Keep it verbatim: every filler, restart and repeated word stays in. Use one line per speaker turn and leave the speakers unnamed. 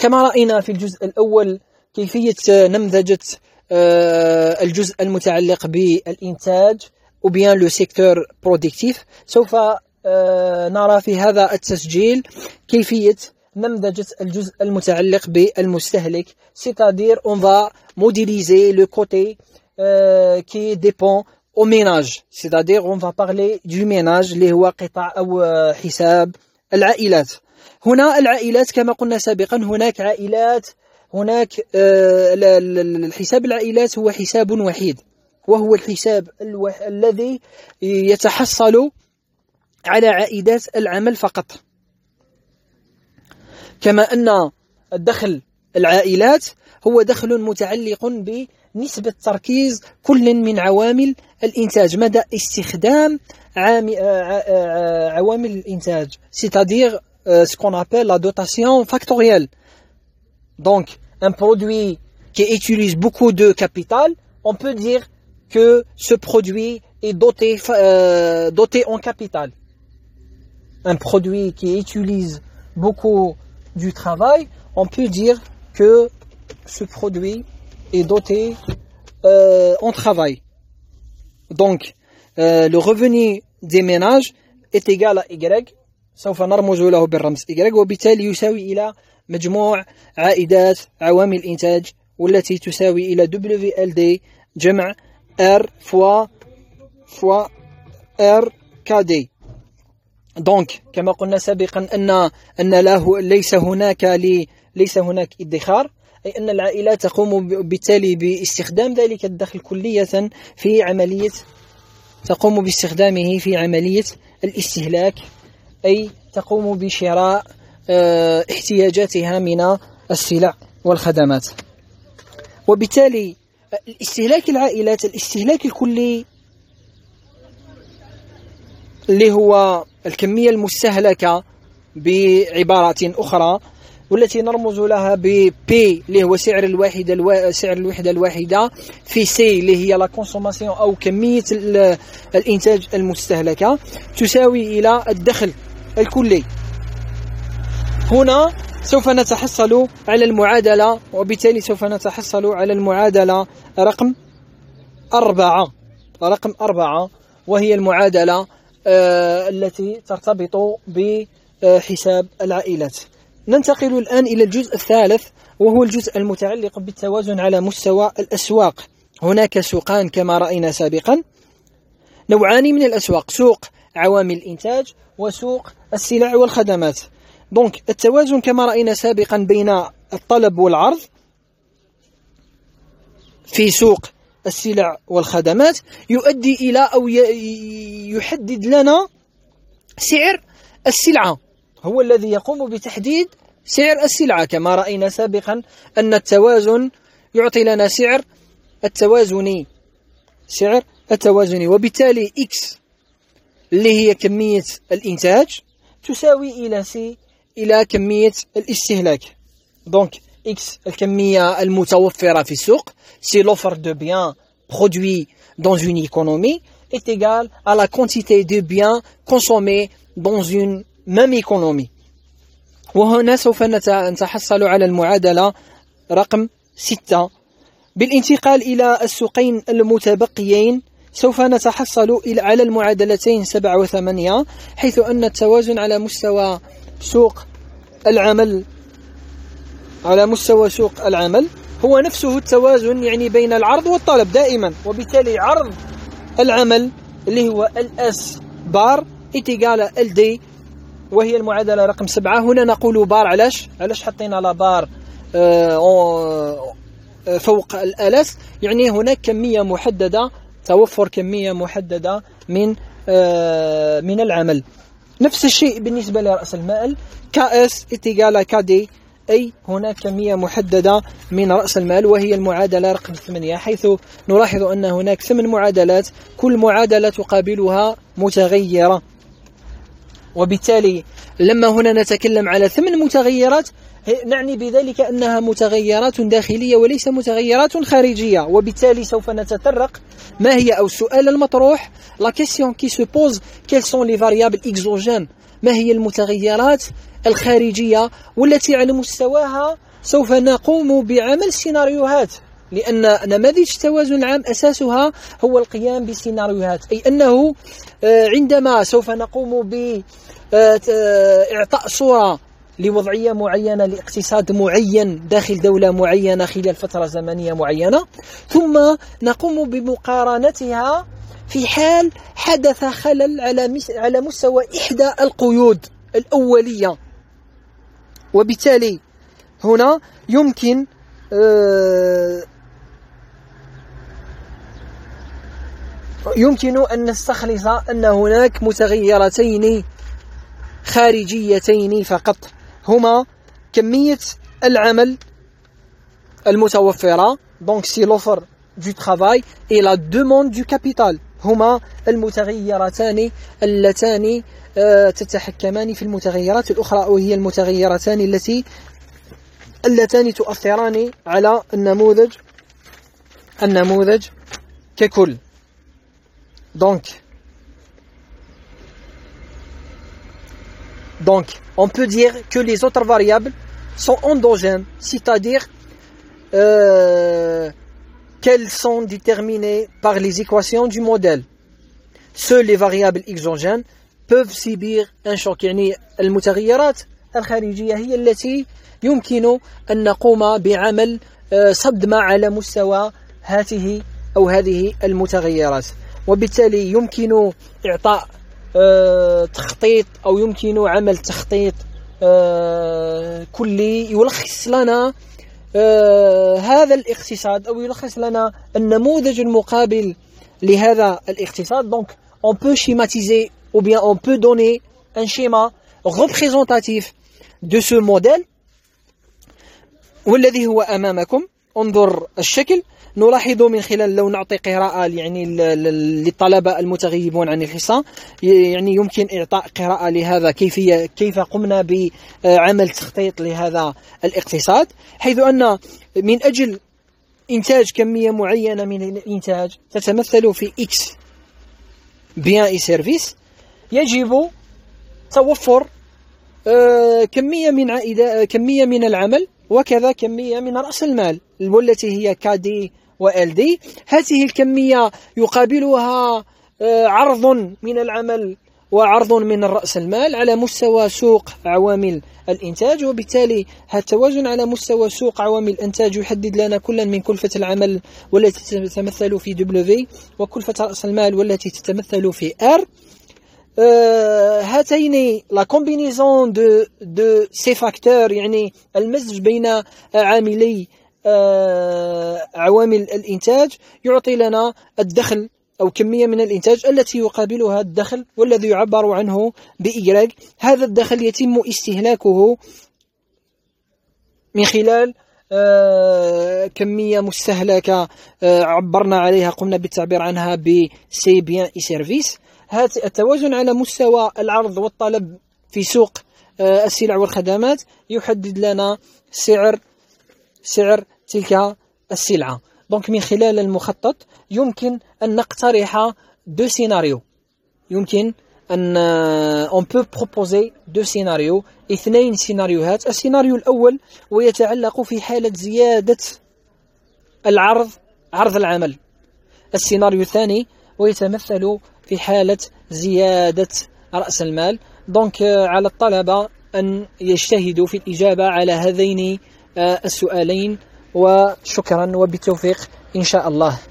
كما رأينا في الجزء الأول كيفية نمذجة الجزء المتعلق بالإنتاج وبيان لو سيكتور برودكتيف، سوف نرى في هذا التسجيل كيفية نمذجة الجزء المتعلق بالمستهلك، c'est-à-dire on va modéliser le côté euh, qui dépend au ménage، c'est-à-dire on va parler du ménage اللي هو قطاع أو حساب العائلات. هنا العائلات كما قلنا سابقا هناك عائلات هناك آه الحساب العائلات هو حساب وحيد، وهو الحساب الوح... الذي يتحصل على عائدات العمل فقط، كما أن الدخل العائلات هو دخل متعلق بنسبة تركيز كل من عوامل الإنتاج، مدى استخدام عام... عوامل الإنتاج، c'est-à-dire euh, ce qu'on appelle la dotation factorielle. Donc un produit qui utilise beaucoup de capital, on peut dire que ce produit est doté, euh, doté en capital. Un produit qui utilise beaucoup du travail, on peut dire que ce produit est doté euh, en travail. Donc euh, le revenu des ménages est égal à Y، سوف نرمز له بالرمز Y، وبالتالي يساوي إلى مجموع عائدات عوامل الإنتاج والتي تساوي إلى W L D جمع R fois fois R K D. دونك كما قلنا سابقا أن أن له ليس هناك لي ليس هناك ادخار، أي أن العائلات تقوم بالتالي باستخدام ذلك الدخل كلية في عملية تقوم باستخدامه في عملية الاستهلاك، أي تقوم بشراء احتياجاتها من السلع والخدمات. وبالتالي الاستهلاك العائلات الاستهلاك الكلي اللي هو الكمية المستهلكة بعبارة أخرى والتي نرمز لها ب P اللي هو سعر الواحدة الوا... سعر الوحدة الواحدة في C اللي هي لا كونسوماسيون أو كمية الإنتاج المستهلكة تساوي إلى الدخل الكلي. هنا سوف نتحصل على المعادلة، وبالتالي سوف نتحصل على المعادلة رقم أربعة رقم أربعة وهي المعادلة آه التي ترتبط بحساب العائلات. ننتقل الآن إلى الجزء الثالث وهو الجزء المتعلق بالتوازن على مستوى الأسواق. هناك سوقان كما رأينا سابقا، نوعان من الأسواق، سوق عوامل الإنتاج وسوق السلع والخدمات. دونك التوازن كما رأينا سابقا بين الطلب والعرض في سوق السلع والخدمات يؤدي إلى أو يحدد لنا سعر السلعة، هو الذي يقوم بتحديد سعر السلعة. كما رأينا سابقا أن التوازن يعطي لنا سعر التوازني سعر التوازني وبالتالي X اللي هي كمية الإنتاج تساوي إلى C إلى كمية الاستهلاك. دونك X الكمية المتوفرة في السوق، c'est l'offre de biens produits dans une économie est égale à la quantité de biens consommés dans une même économie. وهنا سوف نتحصل على المعادلة رقم ستة. بالانتقال إلى السوقين المتبقيين سوف نتحصل على المعادلتين سبعة وثمانية، حيث أن التوازن على مستوى سوق العمل على مستوى سوق العمل هو نفسه التوازن يعني بين العرض والطلب دائما، وبالتالي عرض العمل اللي هو الأس بار إتيغال ال دي وهي المعادلة رقم سبعة. هنا نقول بار علاش علاش حطينا لا بار فوق الألس، يعني هناك كمية محددة، توفر كمية محددة من من العمل. نفس الشيء بالنسبة لرأس المال كاس إتيغال كدي، أي هناك كمية محددة من رأس المال وهي المعادلة رقم ثمانية، حيث نلاحظ أن هناك ثمان معادلات كل معادلة تقابلها متغيرة. وبالتالي لما هنا نتكلم على ثمان متغيرات نعني بذلك أنها متغيرات داخلية وليس متغيرات خارجية. وبالتالي سوف نتطرق ما هي أو السؤال المطروح la question qui se pose quelles sont les variables exogènes، ما هي المتغيرات الخارجية والتي على مستواها سوف نقوم بعمل سيناريوهات، لأن نماذج التوازن العام أساسها هو القيام بسيناريوهات، أي أنه عندما سوف نقوم بإعطاء صورة لوضعية معينة لاقتصاد معين داخل دولة معينة خلال فترة زمنية معينة، ثم نقوم بمقارنتها في حال حدث خلل على على مستوى إحدى القيود الأولية. وبالتالي هنا يمكن يمكن أن نستخلص أن هناك متغيرتين خارجيتين فقط، هما كمية العمل المتوفرة، donc c'est l'offre du travail et la demande du capital، هما المتغيرتان اللتان تتحكمان في المتغيرات الأخرى، وهي المتغيرتان التي اللتان تؤثران على النموذج النموذج ككل. Donc, donc, on peut dire que les autres variables sont endogènes, c'est-à-dire euh, qu'elles sont déterminées par les équations du modèle. Seules les variables exogènes peuvent subir un choc. يعني المتغيرات الخارجية هي التي يمكن أن نقوم بعمل صدمة على مستوى هذه أو هذه المتغيرات، وبالتالي يمكن إعطاء آه تخطيط أو يمكن عمل تخطيط آه كلي يلخص لنا آه هذا الاقتصاد أو يلخص لنا النموذج المقابل لهذا الاقتصاد. Donc on peut schématiser ou bien on peut donner un schéma représentatif de ce modèle والذي هو أمامكم. انظر الشكل، نلاحظ من خلال لو نعطي قراءة يعني للطلبة المتغيبون عن الحصة، يعني يمكن إعطاء قراءة لهذا كيفية كيف قمنا بعمل تخطيط لهذا الاقتصاد، حيث أن من أجل إنتاج كمية معينة من الإنتاج تتمثل في X بيان إي سيرفيس، يجب توفر كمية من عائدة كمية من العمل وكذا كمية من رأس المال والتي هي كادي وال دي. هذه الكمية يقابلها عرض من العمل وعرض من رأس المال على مستوى سوق عوامل الإنتاج، وبالتالي هذا التوازن على مستوى سوق عوامل الإنتاج يحدد لنا كلا من كلفة العمل والتي تتمثل في W وكلفة رأس المال والتي تتمثل في R. هاتين لا كومبينيزون دو دو سي فاكتور، يعني المزج بين عاملي عوامل الإنتاج يعطي لنا الدخل أو كمية من الإنتاج التي يقابلها الدخل والذي يعبر عنه بإيراج. هذا الدخل يتم استهلاكه من خلال كمية مستهلكة عبرنا عليها قمنا بالتعبير عنها بسي بيان إي سيرفيس. هذا التوازن على مستوى العرض والطلب في سوق السلع والخدمات يحدد لنا سعر سعر تلك السلعة. دونك من خلال المخطط يمكن أن نقترح دو سيناريو، يمكن أن on peut proposer دو سيناريو، اثنين سيناريوهات. السيناريو الأول ويتعلق في حالة زيادة العرض عرض العمل، السيناريو الثاني ويتمثل في حالة زيادة رأس المال. دونك على الطلبة أن يجتهدوا في الإجابة على هذين السؤالين، وشكرا وبالتوفيق إن شاء الله.